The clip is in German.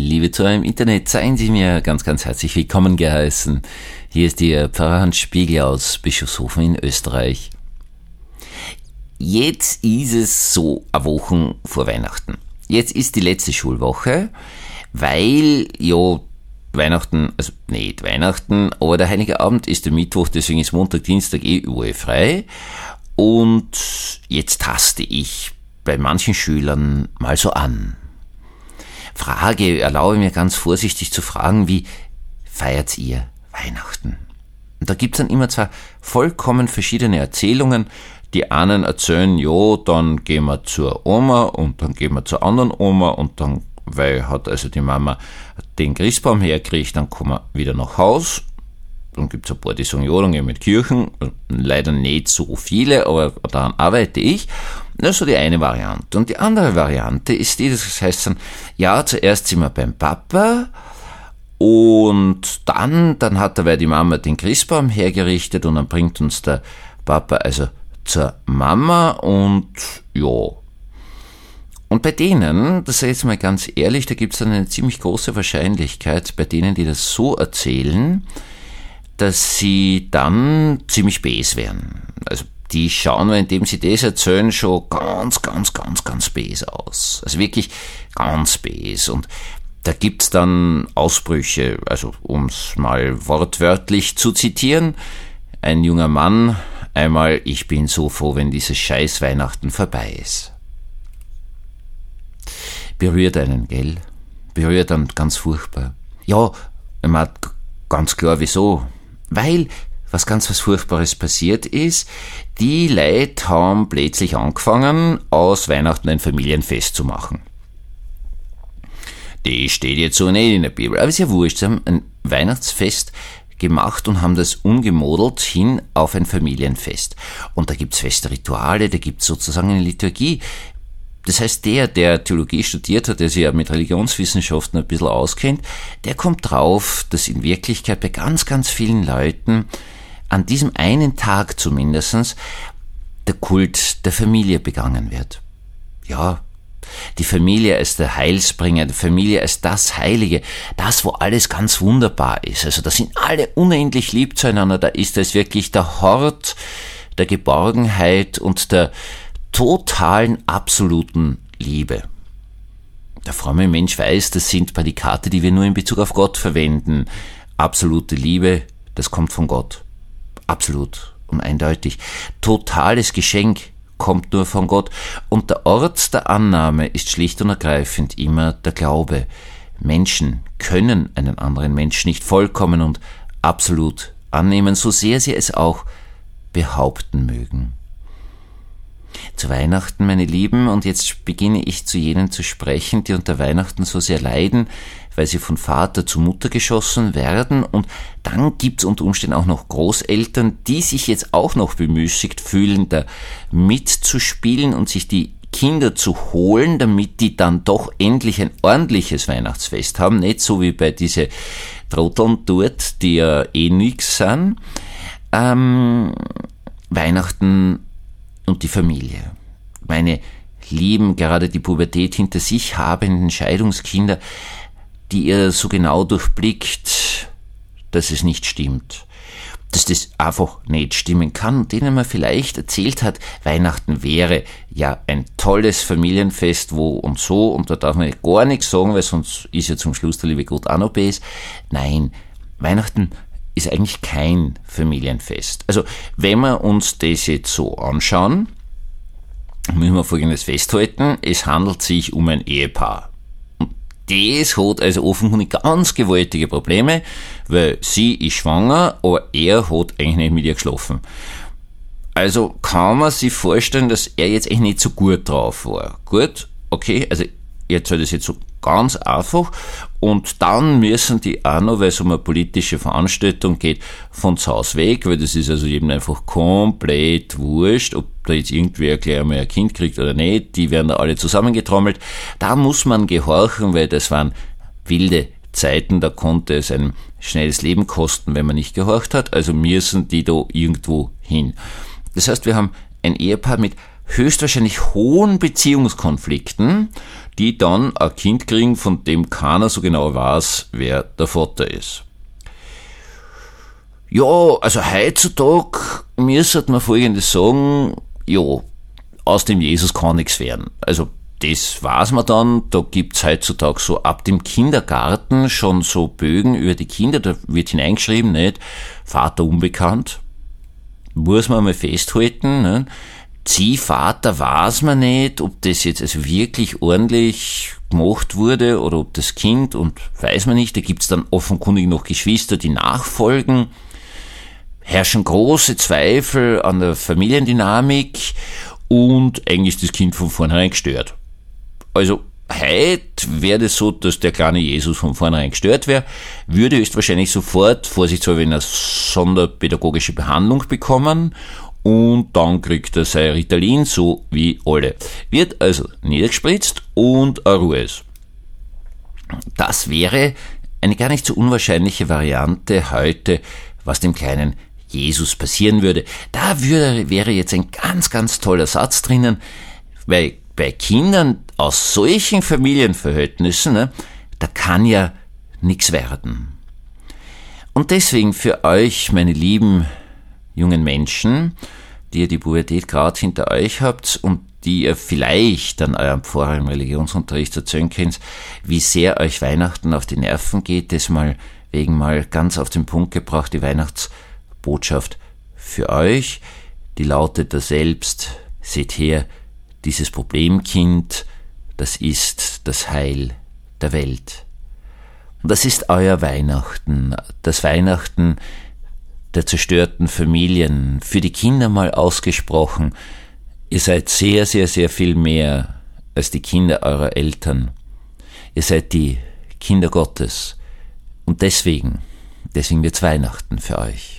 Liebe Zuhörer im Internet, seien Sie mir ganz, ganz herzlich willkommen geheißen. Hier ist Ihr Pfarrer Hans Spiegel aus Bischofshofen in Österreich. Jetzt ist es so eine Woche vor Weihnachten. Jetzt ist die letzte Schulwoche, weil ja Weihnachten, also nicht Weihnachten, aber der Heilige Abend ist der Mittwoch, deswegen ist Montag, Dienstag überall frei. Und jetzt taste ich bei manchen Schülern mal so an. Erlaube mir ganz vorsichtig zu fragen, wie feiert ihr Weihnachten? Und da gibt's dann immer zwei vollkommen verschiedene Erzählungen. Die einen erzählen, ja, dann gehen wir zur Oma und dann gehen wir zur anderen Oma und dann, weil hat also die Mama den Christbaum hergekriegt, dann kommen wir wieder nach Haus. Dann gibt's ein paar, die sagen, ja, dann gehen wir mit Kirchen. Leider nicht so viele, aber daran arbeite ich. Das ist so die eine Variante. Und die andere Variante ist die, das heißt dann, ja, zuerst sind wir beim Papa und dann hat dabei die Mama den Christbaum hergerichtet und dann bringt uns der Papa also zur Mama und ja. Und bei denen, das sage ich jetzt mal ganz ehrlich, da gibt's dann eine ziemlich große Wahrscheinlichkeit, bei denen, die das so erzählen, dass sie dann ziemlich bes werden. Also die schauen, indem sie das erzählen, schon ganz bes aus. Also wirklich ganz bes. Und da gibt's dann Ausbrüche, also um's mal wortwörtlich zu zitieren. Ein junger Mann, einmal, ich bin so froh, wenn dieses scheiß Weihnachten vorbei ist. Berührt einen, gell? Berührt dann ganz furchtbar. Ja, man hat ganz klar, wieso? Weil was Furchtbares passiert ist, die Leute haben plötzlich angefangen, aus Weihnachten ein Familienfest zu machen. Das steht jetzt so nicht in der Bibel, aber ist ja wurscht, sie haben ein Weihnachtsfest gemacht und haben das umgemodelt hin auf ein Familienfest. Und da gibt's feste Rituale, da gibt's sozusagen eine Liturgie. Das heißt, der Theologie studiert hat, der sich ja mit Religionswissenschaften ein bisschen auskennt, der kommt drauf, dass in Wirklichkeit bei ganz vielen Leuten an diesem einen Tag zumindestens der Kult der Familie begangen wird. Ja, die Familie als der Heilsbringer, die Familie als das Heilige, das, wo alles ganz wunderbar ist. Also da sind alle unendlich lieb zueinander, da ist es wirklich der Hort der Geborgenheit und der totalen, absoluten Liebe. Der fromme Mensch weiß, das sind Prädikate, die wir nur in Bezug auf Gott verwenden. Absolute Liebe, das kommt von Gott. Absolut und eindeutig. Totales Geschenk kommt nur von Gott. Und der Ort der Annahme ist schlicht und ergreifend immer der Glaube. Menschen können einen anderen Menschen nicht vollkommen und absolut annehmen, so sehr sie es auch behaupten mögen. Zu Weihnachten, meine Lieben, und jetzt beginne ich zu jenen zu sprechen, die unter Weihnachten so sehr leiden, weil sie von Vater zu Mutter geschossen werden, und dann gibt's unter Umständen auch noch Großeltern, die sich jetzt auch noch bemüßigt fühlen, da mitzuspielen und sich die Kinder zu holen, damit die dann doch endlich ein ordentliches Weihnachtsfest haben, nicht so wie bei diese Trotteln dort, die ja eh nix sind. Weihnachten und die Familie. Meine lieben, gerade die Pubertät hinter sich habenden Scheidungskinder, die ihr so genau durchblickt, dass es nicht stimmt. Dass das einfach nicht stimmen kann und denen man vielleicht erzählt hat, Weihnachten wäre ja ein tolles Familienfest, wo und so, und da darf man gar nichts sagen, weil sonst ist ja zum Schluss der liebe Gott auch noch bes. Nein, Weihnachten ist eigentlich kein Familienfest. Also, wenn wir uns das jetzt so anschauen, müssen wir Folgendes festhalten: Es handelt sich um ein Ehepaar. Und das hat also offenkundig ganz gewaltige Probleme, weil sie ist schwanger, aber er hat eigentlich nicht mit ihr geschlafen. Also kann man sich vorstellen, dass er jetzt eigentlich nicht so gut drauf war. Gut, okay, also er erzählt das jetzt so ganz einfach, und dann müssen die auch noch, weil es um eine politische Veranstaltung geht, von zu Hause weg, weil das ist also jedem einfach komplett wurscht, ob da jetzt irgendwer gleich einmal ein Kind kriegt oder nicht, die werden da alle zusammengetrommelt. Da muss man gehorchen, weil das waren wilde Zeiten, da konnte es ein schnelles Leben kosten, wenn man nicht gehorcht hat, also müssen die da irgendwo hin. Das heißt, wir haben ein Ehepaar mit höchstwahrscheinlich hohen Beziehungskonflikten, die dann ein Kind kriegen, von dem keiner so genau weiß, wer der Vater ist. Ja, also heutzutage müsste man Folgendes sagen, ja, aus dem Jesus kann nichts werden. Also das weiß man dann, da gibt's heutzutage so ab dem Kindergarten schon so Bögen über die Kinder, da wird hineingeschrieben, nicht, Vater unbekannt, muss man mal festhalten, nicht? Ziehvater weiß man nicht, ob das jetzt also wirklich ordentlich gemacht wurde oder ob das Kind, und weiß man nicht, da gibt's dann offenkundig noch Geschwister, die nachfolgen, herrschen große Zweifel an der Familiendynamik und eigentlich ist das Kind von vornherein gestört. Also heute wäre das so, dass der kleine Jesus von vornherein gestört wäre, würde höchstwahrscheinlich sofort, vorsichtshalber, eine sonderpädagogische Behandlung bekommen und dann kriegt er sein Ritalin, so wie alle. Wird also niedergespritzt und eine Ruhe ist. Das wäre eine gar nicht so unwahrscheinliche Variante heute, was dem kleinen Jesus passieren würde. Da wäre jetzt ein ganz, ganz toller Satz drinnen, weil bei Kindern aus solchen Familienverhältnissen, ne, da kann ja nichts werden. Und deswegen für euch, meine lieben jungen Menschen, die ihr die Pubertät gerade hinter euch habt und die ihr vielleicht an eurem Pfarrer im Religionsunterricht erzählen könnt, wie sehr euch Weihnachten auf die Nerven geht, das mal ganz auf den Punkt gebracht, die Weihnachtsbotschaft für euch, die lautet da selbst, seht her, dieses Problemkind, das ist das Heil der Welt. Und das ist euer Weihnachten, das Weihnachten der zerstörten Familien, für die Kinder mal ausgesprochen. Ihr seid sehr, sehr, sehr viel mehr als die Kinder eurer Eltern. Ihr seid die Kinder Gottes. Und deswegen wird's Weihnachten für euch.